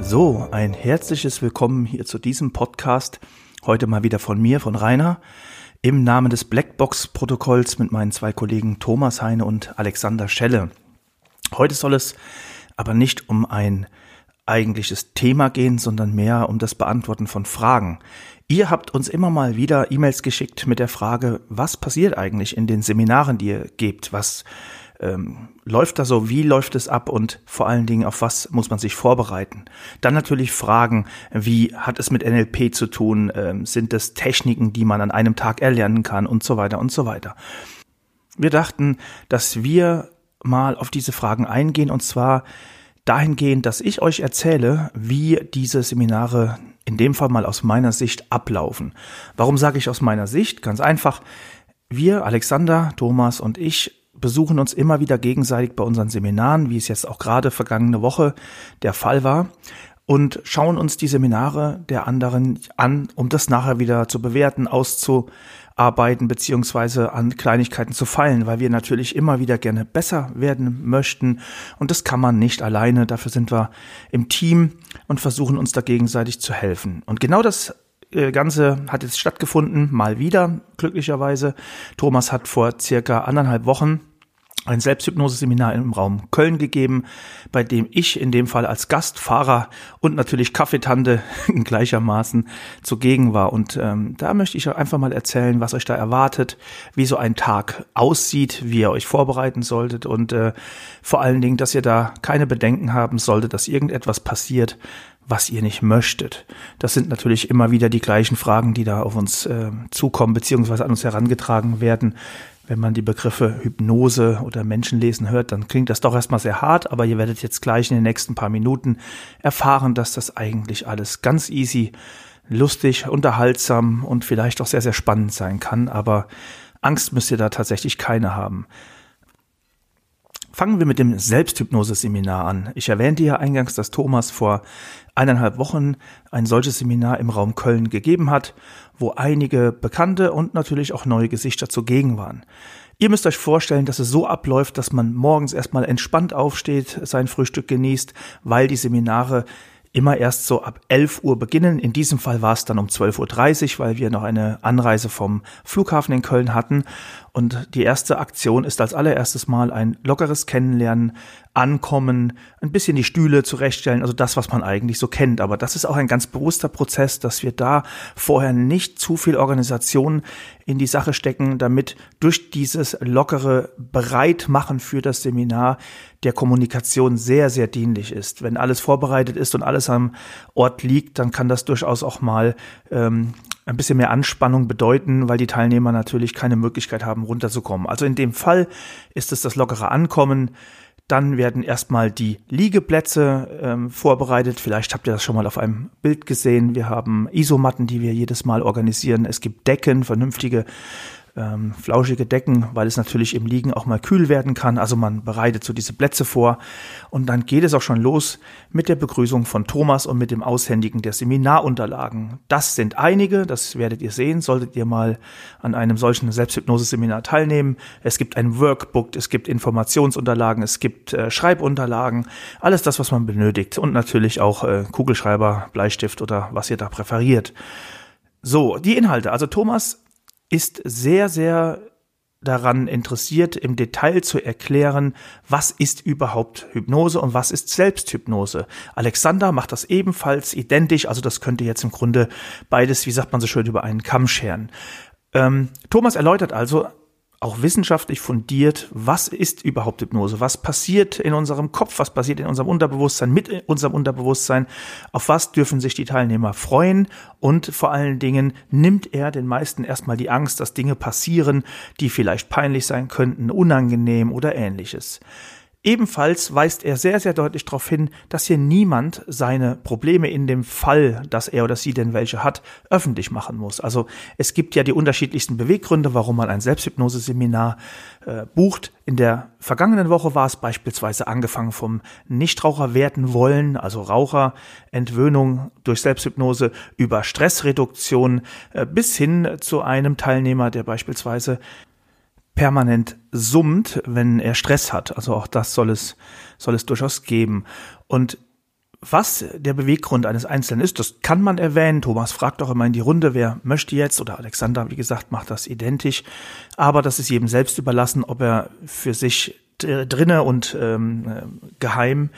So, ein herzliches Willkommen hier zu diesem Podcast. Heute mal wieder von mir, von Rainer, im Namen des Blackbox-Protokolls mit meinen zwei Kollegen Thomas Heine und Alexander Schelle. Heute soll es aber nicht um ein eigentliches Thema gehen, sondern mehr um das Beantworten von Fragen. Ihr habt uns immer mal wieder E-Mails geschickt mit der Frage, was passiert eigentlich in den Seminaren, die ihr gebt? Was läuft da so? Wie läuft es ab? Und vor allen Dingen, auf was muss man sich vorbereiten? Dann natürlich Fragen, wie hat es mit NLP zu tun? Sind es Techniken, die man an einem Tag erlernen kann? Und so weiter und so weiter. Wir dachten, dass wir mal auf diese Fragen eingehen, und zwar dahingehend, dass ich euch erzähle, wie diese Seminare in dem Fall mal aus meiner Sicht ablaufen. Warum sage ich aus meiner Sicht? Ganz einfach, wir, Alexander, Thomas und ich, besuchen uns immer wieder gegenseitig bei unseren Seminaren, wie es jetzt auch gerade vergangene Woche der Fall war, und schauen uns die Seminare der anderen an, um das nachher wieder zu bewerten, auszuarbeiten beziehungsweise an Kleinigkeiten zu feilen, weil wir natürlich immer wieder gerne besser werden möchten, und das kann man nicht alleine. Dafür sind wir im Team und versuchen uns da gegenseitig zu helfen. Und genau das Ganze hat jetzt stattgefunden, mal wieder, glücklicherweise. Thomas hat vor circa 1,5 Wochen ein Selbsthypnose-Seminar im Raum Köln gegeben, bei dem ich in dem Fall als Gastfahrer und natürlich Kaffeetante gleichermaßen zugegen war. Und da möchte ich euch einfach mal erzählen, was euch da erwartet, wie so ein Tag aussieht, wie ihr euch vorbereiten solltet und vor allen Dingen, dass ihr da keine Bedenken haben solltet, dass irgendetwas passiert, was ihr nicht möchtet. Das sind natürlich immer wieder die gleichen Fragen, die da auf uns zukommen, beziehungsweise an uns herangetragen werden. Wenn man die Begriffe Hypnose oder Menschenlesen hört, dann klingt das doch erstmal sehr hart, aber ihr werdet jetzt gleich in den nächsten paar Minuten erfahren, dass das eigentlich alles ganz easy, lustig, unterhaltsam und vielleicht auch sehr, sehr spannend sein kann. Aber Angst müsst ihr da tatsächlich keine haben. Fangen wir mit dem Selbsthypnose-Seminar an. Ich erwähnte ja eingangs, dass Thomas vor 1,5 Wochen ein solches Seminar im Raum Köln gegeben hat, wo einige bekannte und natürlich auch neue Gesichter zugegen waren. Ihr müsst euch vorstellen, dass es so abläuft, dass man morgens erstmal entspannt aufsteht, sein Frühstück genießt, weil die Seminare immer erst so ab 11 Uhr beginnen. In diesem Fall war es dann um 12:30 Uhr, weil wir noch eine Anreise vom Flughafen in Köln hatten. Und die erste Aktion ist als allererstes mal ein lockeres Kennenlernen, Ankommen, ein bisschen die Stühle zurechtstellen, also das, was man eigentlich so kennt. Aber das ist auch ein ganz bewusster Prozess, dass wir da vorher nicht zu viel Organisation in die Sache stecken, damit durch dieses lockere Bereitmachen für das Seminar der Kommunikation sehr, sehr dienlich ist. Wenn alles vorbereitet ist und alles am Ort liegt, dann kann das durchaus auch mal ein bisschen mehr Anspannung bedeuten, weil die Teilnehmer natürlich keine Möglichkeit haben, runterzukommen. Also in dem Fall ist es das lockere Ankommen. Dann werden erstmal die Liegeplätze vorbereitet. Vielleicht habt ihr das schon mal auf einem Bild gesehen. Wir haben Isomatten, die wir jedes Mal organisieren. Es gibt Decken, vernünftige, flauschige Decken, weil es natürlich im Liegen auch mal kühl werden kann. Also man bereitet so diese Plätze vor. Und dann geht es auch schon los mit der Begrüßung von Thomas und mit dem Aushändigen der Seminarunterlagen. Das sind einige, das werdet ihr sehen, solltet ihr mal an einem solchen Selbsthypnose-Seminar teilnehmen. Es gibt ein Workbook, es gibt Informationsunterlagen, es gibt Schreibunterlagen, alles das, was man benötigt. Und natürlich auch Kugelschreiber, Bleistift oder was ihr da präferiert. So, die Inhalte. Also Thomas ist sehr, sehr daran interessiert, im Detail zu erklären, was ist überhaupt Hypnose und was ist Selbsthypnose. Alexander macht das ebenfalls identisch, also das könnte jetzt im Grunde beides, wie sagt man so schön, über einen Kamm scheren. Thomas erläutert also auch wissenschaftlich fundiert, was ist überhaupt Hypnose, was passiert in unserem Kopf, was passiert in unserem Unterbewusstsein, mit unserem Unterbewusstsein, auf was dürfen sich die Teilnehmer freuen, und vor allen Dingen nimmt er den meisten erstmal die Angst, dass Dinge passieren, die vielleicht peinlich sein könnten, unangenehm oder ähnliches. Ebenfalls weist er sehr, sehr deutlich darauf hin, dass hier niemand seine Probleme in dem Fall, dass er oder sie denn welche hat, öffentlich machen muss. Also es gibt ja die unterschiedlichsten Beweggründe, warum man ein Selbsthypnose-Seminar bucht. In der vergangenen Woche war es beispielsweise angefangen vom Nichtraucher werden wollen, also Raucherentwöhnung durch Selbsthypnose, über Stressreduktion bis hin zu einem Teilnehmer, der beispielsweise permanent summt, wenn er Stress hat. Also auch das soll es durchaus geben. Und Was der Beweggrund eines Einzelnen ist, das kann man erwähnen. Thomas fragt auch immer in die Runde, wer möchte jetzt, oder Alexander, wie gesagt, macht das identisch. Aber das ist jedem selbst überlassen, ob er für sich drinne und geheim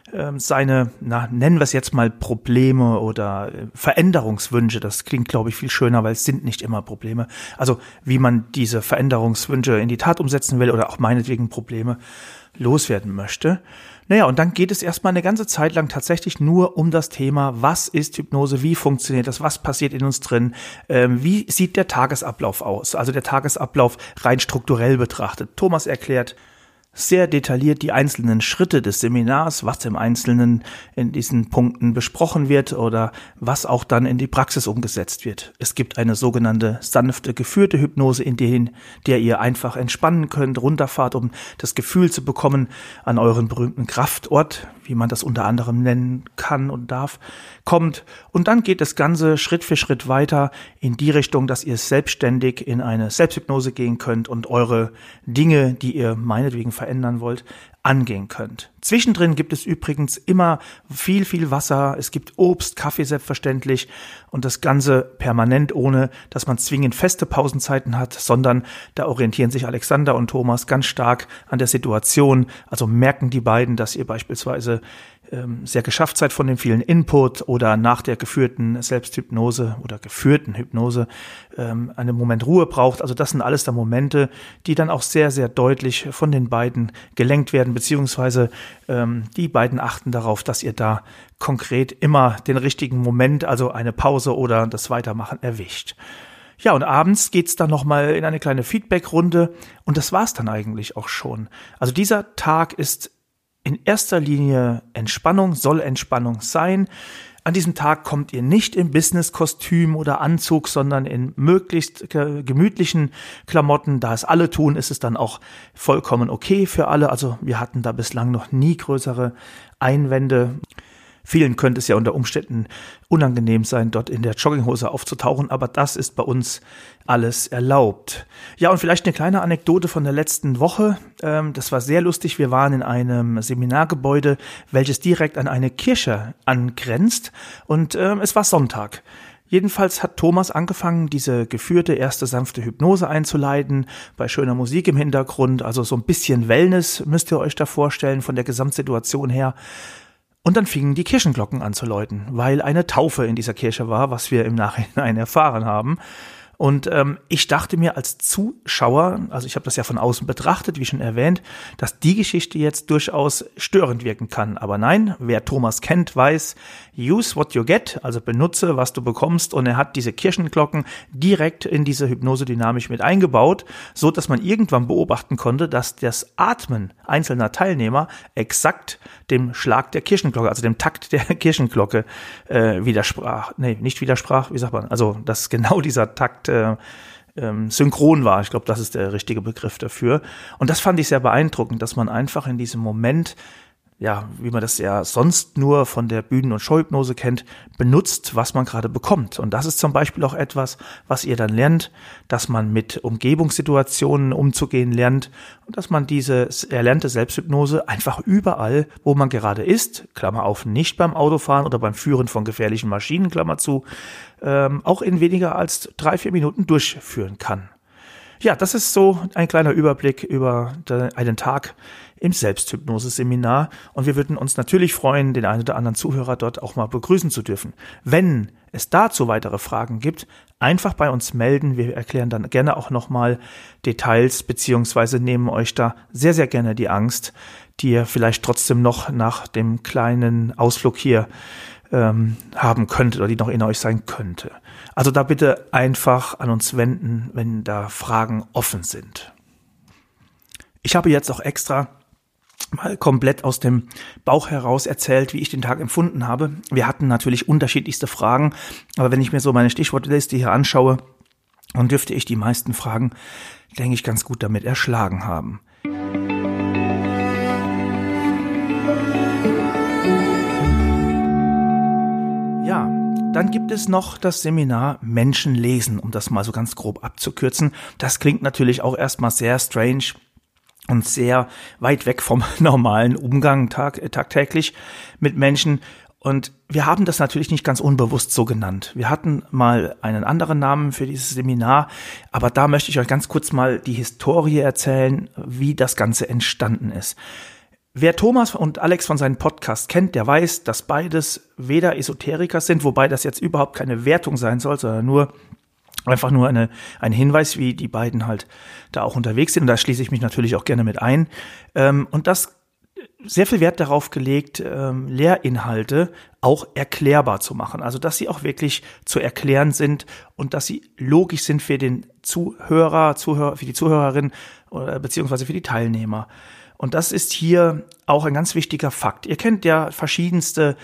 seine, nennen wir es jetzt mal Probleme oder Veränderungswünsche, das klingt, glaube ich, viel schöner, weil es sind nicht immer Probleme. Also wie man diese Veränderungswünsche in die Tat umsetzen will oder auch meinetwegen Probleme loswerden möchte. Naja, und dann geht es erstmal eine ganze Zeit lang tatsächlich nur um das Thema, was ist Hypnose, wie funktioniert das, was passiert in uns drin, wie sieht der Tagesablauf aus, also der Tagesablauf rein strukturell betrachtet. Thomas erklärt sehr detailliert die einzelnen Schritte des Seminars, was im Einzelnen in diesen Punkten besprochen wird oder was auch dann in die Praxis umgesetzt wird. Es gibt eine sogenannte sanfte, geführte Hypnose, in der ihr einfach entspannen könnt, runterfahrt, um das Gefühl zu bekommen, an euren berühmten Kraftort, wie man das unter anderem nennen kann und darf, kommt. Und dann geht das Ganze Schritt für Schritt weiter in die Richtung, dass ihr selbstständig in eine Selbsthypnose gehen könnt und eure Dinge, die ihr meinetwegen verändern wollt, angehen könnt. Zwischendrin gibt es übrigens immer viel, viel Wasser. Es gibt Obst, Kaffee selbstverständlich und das Ganze permanent, ohne dass man zwingend feste Pausenzeiten hat, sondern da orientieren sich Alexander und Thomas ganz stark an der Situation. Also merken die beiden, dass ihr beispielsweise sehr geschafft seid von dem vielen Input oder nach der geführten Selbsthypnose oder geführten Hypnose einen Moment Ruhe braucht. Also das sind alles da Momente, die dann auch sehr, sehr deutlich von den beiden gelenkt werden, beziehungsweise die beiden achten darauf, dass ihr da konkret immer den richtigen Moment, also eine Pause oder das Weitermachen erwischt. Ja, und abends geht's dann nochmal in eine kleine Feedback-Runde und das war's dann eigentlich auch schon. Also dieser Tag ist in erster Linie Entspannung, soll Entspannung sein. An diesem Tag kommt ihr nicht im Business-Kostüm oder Anzug, sondern in möglichst gemütlichen Klamotten. Da es alle tun, ist es dann auch vollkommen okay für alle. Also wir hatten da bislang noch nie größere Einwände. Vielen könnte es ja unter Umständen unangenehm sein, dort in der Jogginghose aufzutauchen, aber das ist bei uns alles erlaubt. Ja, und vielleicht eine kleine Anekdote von der letzten Woche. Das war sehr lustig. Wir waren in einem Seminargebäude, welches direkt an eine Kirche angrenzt und es war Sonntag. Jedenfalls hat Thomas angefangen, diese geführte erste sanfte Hypnose einzuleiten, bei schöner Musik im Hintergrund, also so ein bisschen Wellness müsst ihr euch da vorstellen von der Gesamtsituation her. Und dann fingen die Kirchenglocken an zu läuten, weil eine Taufe in dieser Kirche war, was wir im Nachhinein erfahren haben. Und ich dachte mir als Zuschauer, also ich habe das ja von außen betrachtet, wie schon erwähnt, dass die Geschichte jetzt durchaus störend wirken kann. Aber nein, wer Thomas kennt, weiß, use what you get, also benutze, was du bekommst. Und er hat diese Kirchenglocken direkt in diese Hypnose dynamisch mit eingebaut, so dass man irgendwann beobachten konnte, dass das Atmen einzelner Teilnehmer exakt dem Schlag der Kirchenglocke, also dem Takt der Kirchenglocke also dass genau dieser Takt synchron war. Ich glaube, das ist der richtige Begriff dafür. Und das fand ich sehr beeindruckend, dass man einfach in diesem Moment, ja, wie man das ja sonst nur von der Bühnen- und Showhypnose kennt, benutzt, was man gerade bekommt. Und das ist zum Beispiel auch etwas, was ihr dann lernt, dass man mit Umgebungssituationen umzugehen lernt und dass man diese erlernte Selbsthypnose einfach überall, wo man gerade ist, Klammer auf, nicht beim Autofahren oder beim Führen von gefährlichen Maschinen, Klammer zu, auch in weniger als 3-4 Minuten durchführen kann. Ja, das ist so ein kleiner Überblick über einen Tag im Selbsthypnose-Seminar und wir würden uns natürlich freuen, den einen oder anderen Zuhörer dort auch mal begrüßen zu dürfen. Wenn es dazu weitere Fragen gibt, einfach bei uns melden. Wir erklären dann gerne auch nochmal Details beziehungsweise nehmen euch da sehr, sehr gerne die Angst, die ihr vielleicht trotzdem noch nach dem kleinen Ausflug hier haben könntet oder die noch in euch sein könnte. Also da bitte einfach an uns wenden, wenn da Fragen offen sind. Ich habe jetzt auch extra mal komplett aus dem Bauch heraus erzählt, wie ich den Tag empfunden habe. Wir hatten natürlich unterschiedlichste Fragen, aber wenn ich mir so meine Stichwortliste hier anschaue, dann dürfte ich die meisten Fragen, denke ich, ganz gut damit erschlagen haben. Ja, dann gibt es noch das Seminar Menschen lesen, um das mal so ganz grob abzukürzen. Das klingt natürlich auch erstmal sehr strange und sehr weit weg vom normalen Umgang tagtäglich mit Menschen. Und wir haben das natürlich nicht ganz unbewusst so genannt. Wir hatten mal einen anderen Namen für dieses Seminar, aber da möchte ich euch ganz kurz mal die Historie erzählen, wie das Ganze entstanden ist. Wer Thomas und Alex von seinem Podcast kennt, der weiß, dass beides weder Esoteriker sind, wobei das jetzt überhaupt keine Wertung sein soll, sondern einfach nur ein Hinweis, wie die beiden halt da auch unterwegs sind. Und da schließe ich mich natürlich auch gerne mit ein. Und das sehr viel Wert darauf gelegt, Lehrinhalte auch erklärbar zu machen. Also, dass sie auch wirklich zu erklären sind und dass sie logisch sind für den Zuhörer, für die Zuhörerin oder beziehungsweise für die Teilnehmer. Und das ist hier auch ein ganz wichtiger Fakt. Ihr kennt ja verschiedenste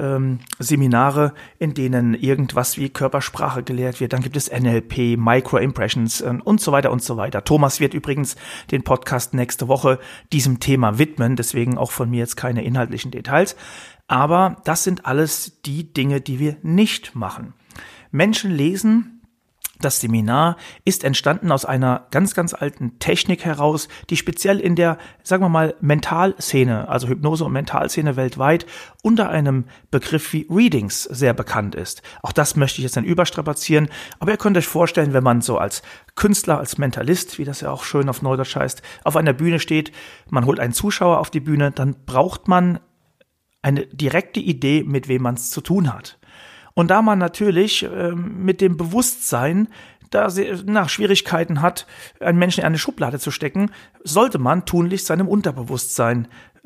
Seminare, in denen irgendwas wie Körpersprache gelehrt wird. Dann gibt es NLP, Microimpressions und so weiter und so weiter. Thomas wird übrigens den Podcast nächste Woche diesem Thema widmen. Deswegen auch von mir jetzt keine inhaltlichen Details. Aber das sind alles die Dinge, die wir nicht machen. Menschen lesen. Das Seminar ist entstanden aus einer ganz, ganz alten Technik heraus, die speziell in der, sagen wir mal, Mentalszene, also Hypnose- und Mentalszene weltweit, unter einem Begriff wie Readings sehr bekannt ist. Auch das möchte ich jetzt nicht überstrapazieren, aber ihr könnt euch vorstellen, wenn man so als Künstler, als Mentalist, wie das ja auch schön auf Neudeutsch heißt, auf einer Bühne steht, man holt einen Zuschauer auf die Bühne, dann braucht man eine direkte Idee, mit wem man es zu tun hat. Und da man natürlich mit dem Bewusstsein Schwierigkeiten hat, einen Menschen in eine Schublade zu stecken, sollte man tunlichst seinem Unterbewusstsein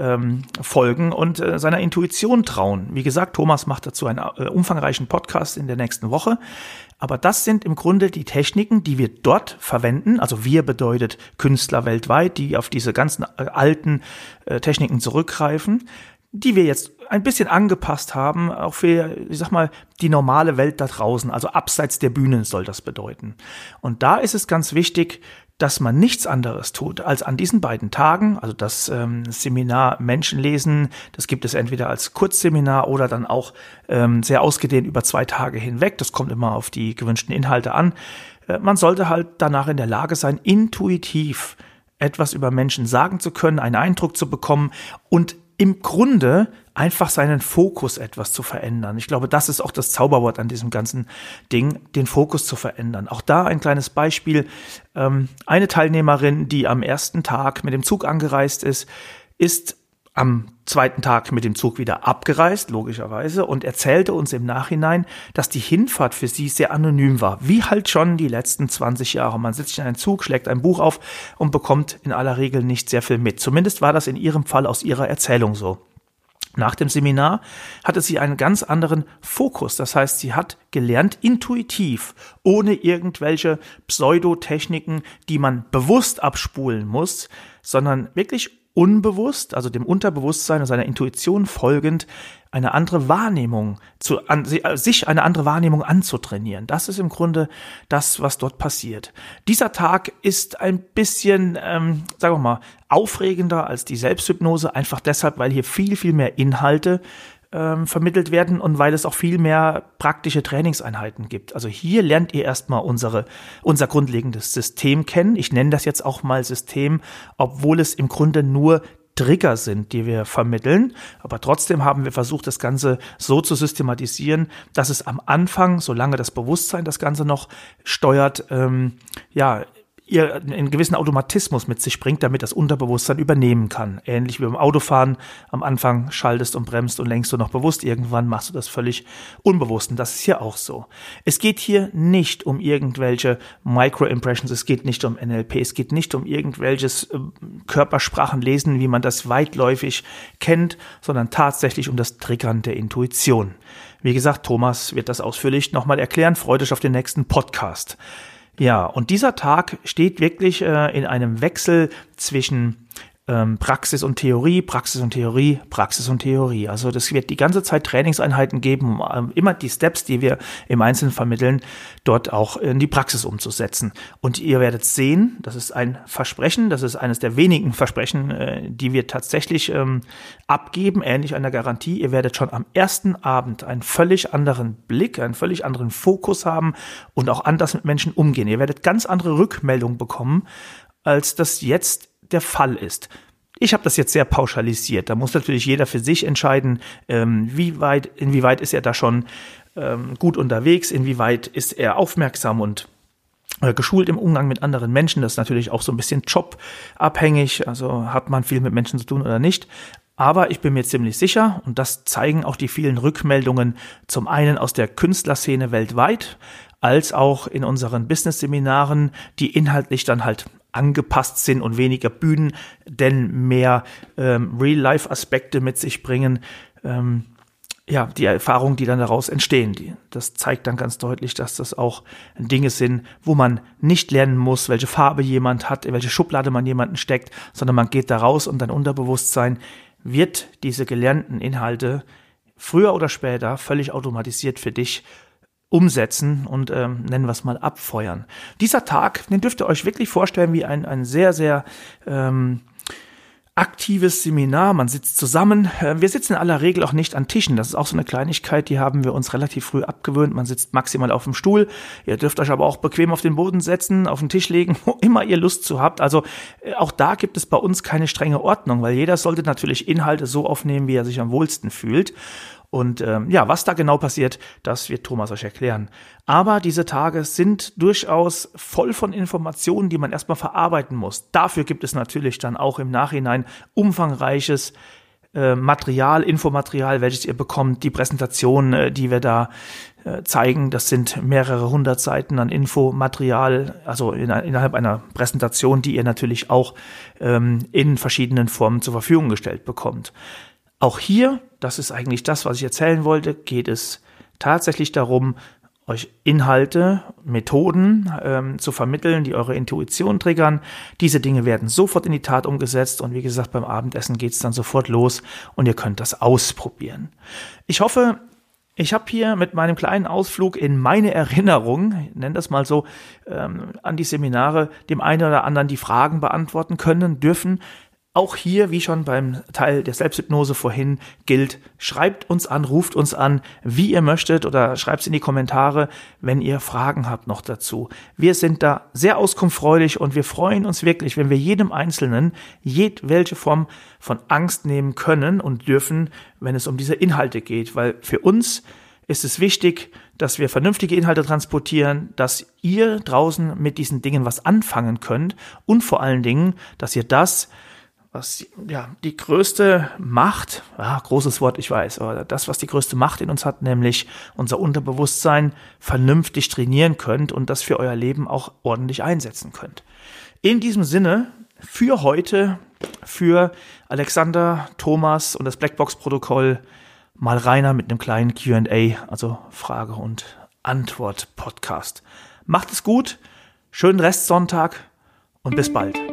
folgen und seiner Intuition trauen. Wie gesagt, Thomas macht dazu einen umfangreichen Podcast in der nächsten Woche. Aber das sind im Grunde die Techniken, die wir dort verwenden. Also wir bedeutet Künstler weltweit, die auf diese ganzen alten Techniken zurückgreifen, die wir jetzt ein bisschen angepasst haben, auch für, ich sag mal, die normale Welt da draußen, also abseits der Bühne soll das bedeuten. Und da ist es ganz wichtig, dass man nichts anderes tut, als an diesen beiden Tagen, also das Seminar Menschenlesen, das gibt es entweder als Kurzseminar oder dann auch sehr ausgedehnt über 2 Tage hinweg, das kommt immer auf die gewünschten Inhalte an. Man sollte halt danach in der Lage sein, intuitiv etwas über Menschen sagen zu können, einen Eindruck zu bekommen und im Grunde einfach seinen Fokus etwas zu verändern. Ich glaube, das ist auch das Zauberwort an diesem ganzen Ding, den Fokus zu verändern. Auch da ein kleines Beispiel. Eine Teilnehmerin, die am ersten Tag mit dem Zug angereist ist, ist am zweiten Tag mit dem Zug wieder abgereist, logischerweise, und erzählte uns im Nachhinein, dass die Hinfahrt für sie sehr anonym war, wie halt schon die letzten 20 Jahre. Man sitzt in einen Zug, schlägt ein Buch auf und bekommt in aller Regel nicht sehr viel mit. Zumindest war das in ihrem Fall aus ihrer Erzählung so. Nach dem Seminar hatte sie einen ganz anderen Fokus. Das heißt, sie hat gelernt intuitiv, ohne irgendwelche Pseudotechniken, die man bewusst abspulen muss, sondern wirklich unbewusst, also dem Unterbewusstsein und seiner Intuition folgend, eine andere Wahrnehmung sich eine andere Wahrnehmung anzutrainieren. Das ist im Grunde das, was dort passiert. Dieser Tag ist ein bisschen, sagen wir mal, aufregender als die Selbsthypnose, einfach deshalb, weil hier viel, viel mehr Inhalte vermittelt werden und weil es auch viel mehr praktische Trainingseinheiten gibt. Also hier lernt ihr erstmal unser grundlegendes System kennen. Ich nenne das jetzt auch mal System, obwohl es im Grunde nur Trigger sind, die wir vermitteln. Aber trotzdem haben wir versucht, das Ganze so zu systematisieren, dass es am Anfang, solange das Bewusstsein das Ganze noch steuert, ihr einen gewissen Automatismus mit sich bringt, damit das Unterbewusstsein übernehmen kann. Ähnlich wie beim Autofahren. Am Anfang schaltest und bremst und lenkst du noch bewusst. Irgendwann machst du das völlig unbewusst. Und das ist hier auch so. Es geht hier nicht um irgendwelche Microimpressions. Es geht nicht um NLP. Es geht nicht um irgendwelches Körpersprachenlesen, wie man das weitläufig kennt, sondern tatsächlich um das Triggern der Intuition. Wie gesagt, Thomas wird das ausführlich nochmal erklären. Freut euch auf den nächsten Podcast. Ja, und dieser Tag steht wirklich in einem Wechsel zwischen Praxis und Theorie, Praxis und Theorie, Praxis und Theorie. Also das wird die ganze Zeit Trainingseinheiten geben, um immer die Steps, die wir im Einzelnen vermitteln, dort auch in die Praxis umzusetzen. Und ihr werdet sehen, das ist ein Versprechen, das ist eines der wenigen Versprechen, die wir tatsächlich abgeben, ähnlich einer Garantie. Ihr werdet schon am ersten Abend einen völlig anderen Blick, einen völlig anderen Fokus haben und auch anders mit Menschen umgehen. Ihr werdet ganz andere Rückmeldungen bekommen, als das jetzt der Fall ist. Ich habe das jetzt sehr pauschalisiert. Da muss natürlich jeder für sich entscheiden, inwieweit ist er da schon gut unterwegs, inwieweit ist er aufmerksam und geschult im Umgang mit anderen Menschen. Das ist natürlich auch so ein bisschen jobabhängig, also hat man viel mit Menschen zu tun oder nicht. Aber ich bin mir ziemlich sicher, und das zeigen auch die vielen Rückmeldungen, zum einen aus der Künstlerszene weltweit, als auch in unseren Business-Seminaren, die inhaltlich dann halt angepasst sind und weniger Bühnen, denn mehr Real-Life-Aspekte mit sich bringen. Die Erfahrungen, die dann daraus entstehen, das zeigt dann ganz deutlich, dass das auch Dinge sind, wo man nicht lernen muss, welche Farbe jemand hat, in welche Schublade man jemanden steckt, sondern man geht da raus und dein Unterbewusstsein wird diese gelernten Inhalte früher oder später völlig automatisiert für dich umsetzen und nennen wir es mal abfeuern. Dieser Tag, den dürft ihr euch wirklich vorstellen wie ein sehr, sehr aktives Seminar, man sitzt zusammen. Wir sitzen in aller Regel auch nicht an Tischen. Das ist auch so eine Kleinigkeit, die haben wir uns relativ früh abgewöhnt. Man sitzt maximal auf dem Stuhl. Ihr dürft euch aber auch bequem auf den Boden setzen, auf den Tisch legen, wo immer ihr Lust zu habt. Also auch da gibt es bei uns keine strenge Ordnung, weil jeder sollte natürlich Inhalte so aufnehmen, wie er sich am wohlsten fühlt. Und was da genau passiert, das wird Thomas euch erklären. Aber diese Tage sind durchaus voll von Informationen, die man erstmal verarbeiten muss. Dafür gibt es natürlich dann auch im Nachhinein umfangreiches Infomaterial, welches ihr bekommt. Die Präsentation, die wir da zeigen, das sind mehrere 100 Seiten an Infomaterial, also innerhalb einer Präsentation, die ihr natürlich auch in verschiedenen Formen zur Verfügung gestellt bekommt. Auch hier, das ist eigentlich das, was ich erzählen wollte, geht es tatsächlich darum, euch Inhalte, Methoden zu vermitteln, die eure Intuition triggern. Diese Dinge werden sofort in die Tat umgesetzt und wie gesagt, beim Abendessen geht es dann sofort los und ihr könnt das ausprobieren. Ich hoffe, ich habe hier mit meinem kleinen Ausflug in meine Erinnerung, ich nenne das mal so, an die Seminare, dem einen oder anderen die Fragen beantworten können, dürfen. Auch hier, wie schon beim Teil der Selbsthypnose vorhin, gilt, schreibt uns an, ruft uns an, wie ihr möchtet oder schreibt es in die Kommentare, wenn ihr Fragen habt noch dazu. Wir sind da sehr auskunftsfreudig und wir freuen uns wirklich, wenn wir jedem Einzelnen jedwelche Form von Angst nehmen können und dürfen, wenn es um diese Inhalte geht, weil für uns ist es wichtig, dass wir vernünftige Inhalte transportieren, dass ihr draußen mit diesen Dingen was anfangen könnt und vor allen Dingen, dass ihr das, was die größte Macht, großes Wort, ich weiß, aber das, was die größte Macht in uns hat, nämlich unser Unterbewusstsein, vernünftig trainieren könnt und das für euer Leben auch ordentlich einsetzen könnt. In diesem Sinne, für heute, für Alexander, Thomas und das Blackbox-Protokoll mal reiner mit einem kleinen Q&A, also Frage- und Antwort-Podcast. Macht es gut, schönen Restsonntag und bis bald.